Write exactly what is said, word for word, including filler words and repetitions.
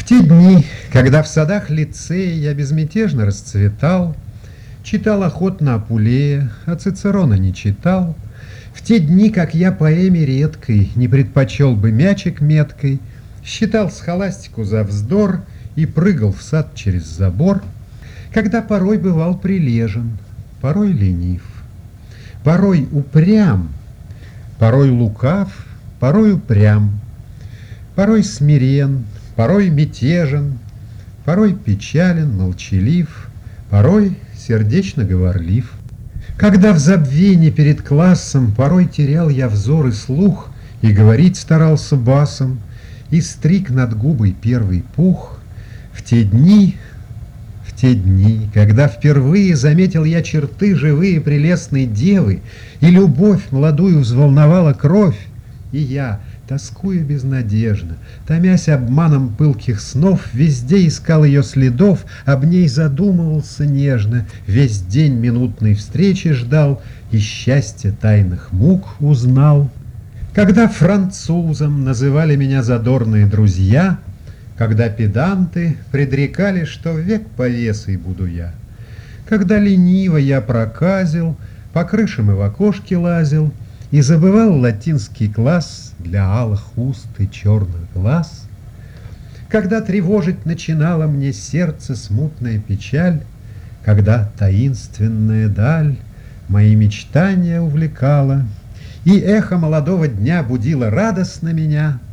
те дни, когда в садах лицея я безмятежно расцветал, читал охотно Апулея, а Цицерона не читал, в те дни, как я поэме редкой не предпочел бы мячик меткой, считал схоластику за вздор и прыгал в сад через забор, когда порой бывал прилежен, порой ленив, порой упрям, порой лукав, порой упрям, порой смирен, порой мятежен, порой печален, молчалив, порой сердечно говорлив. Когда в забвении перед классом порой терял я взор и слух, и говорить старался басом, и стриг над губой первый пух, в те дни, в те дни, когда впервые заметил я черты живые прелестной девы, и любовь молодую взволновала кровь, и я, тоскуя безнадежно, томясь обманом пылких снов, везде искал ее следов, об ней задумывался нежно, весь день минутной встречи ждал и счастья тайных мук узнал. Когда французом называли меня задорные друзья, когда педанты предрекали, что век повесой буду я, когда лениво я проказил, по крышам и в окошке лазил, и забывал латинский класс для алых уст и черных глаз, когда тревожить начинала мне сердце смутная печаль, когда таинственная даль мои мечтания увлекала, и эхо молодого дня будило радостно меня,